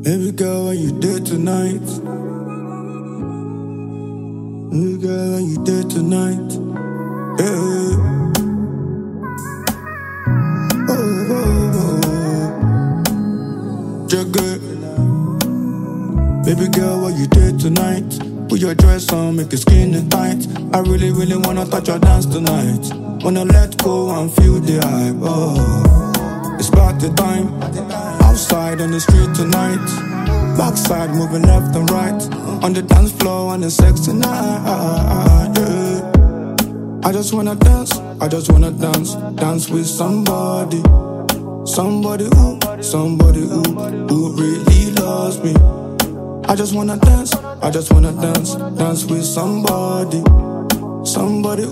Baby girl, what you did tonight? Baby girl, what you did tonight? Yeah. Oh, oh, oh. Jugger. Baby girl, what you did tonight? Put your dress on, make your skin tight. I really, really wanna touch your dance tonight. Wanna let go and feel the hype. Oh, it's party time. Outside on the street tonight. Backside moving left and right. On the dance floor on the sexy night. Yeah. I just wanna dance. I just wanna dance. Dance with somebody. Somebody who really loves me. I just wanna dance. I just wanna dance. Dance with somebody. Somebody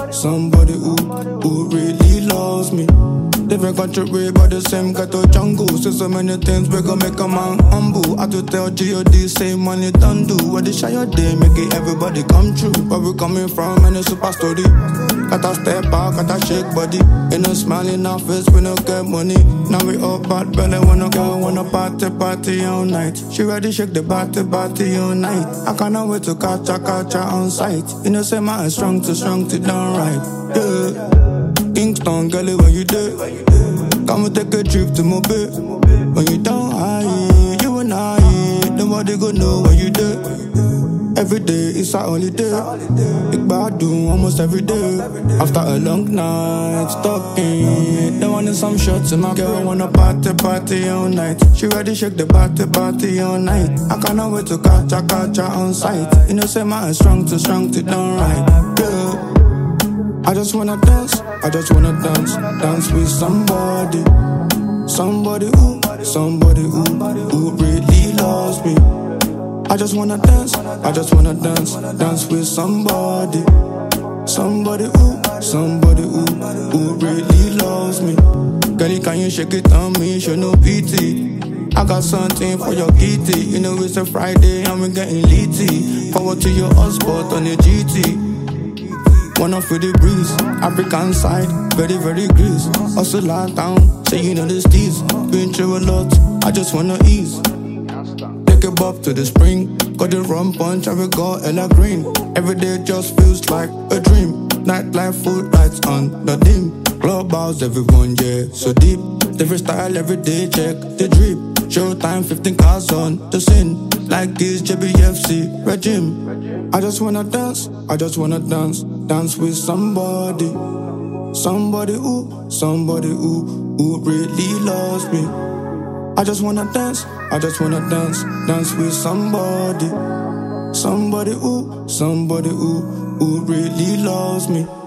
who really loves me. Different country, but the same ghetto jungle. Say so many things we gon' make a man humble. I to tell G.O.D. say money don't do. What they shy your day, make it everybody come true. Where we coming from, and a super story. Gotta step out, gotta shake body. Ain't no smiling our face, we no get money. Now we all bad belly, wanna go, wanna party all night. She ready shake the party all night. I cannot wait to catch her on sight. You know say my strong to done right. Yeah. Kingston, girl, when you there, come and take a trip to my bed. When you down high, you and I, nobody gon' know when you there. Every day it's a holiday. Big bad do almost every day. After a long night talking, they wanted some shots and my girl wanna party all night. She ready shake the party all night. I cannot wait to catch her on sight. You know say my strong to done right. Yeah. I just wanna dance. I just wanna dance with somebody. Somebody who really loves me. I just wanna dance. I just wanna dance with somebody. Somebody who really loves me. Girlie, can you shake it on me? Show no pity. I got something for your kitty. You know it's a Friday and we're getting litty. Forward to your hotspot on the GT. Wanna feel the breeze, African side, very, very grease. Also lie down, say you know the steez. Been through a lot, I just wanna ease. Take a bop to the spring, got the rum punch, I will go Ella Green. Every day just feels like a dream. Nightlife, food lights on the dim. Clubhouse, everyone, yeah, so deep. Different style every day, check the drip. Showtime, 15 cars on the scene. Like this JBFC regime. I just wanna dance, I just wanna dance with somebody. Somebody who really loves me. I just wanna dance, I just wanna dance with somebody. Somebody who really loves me.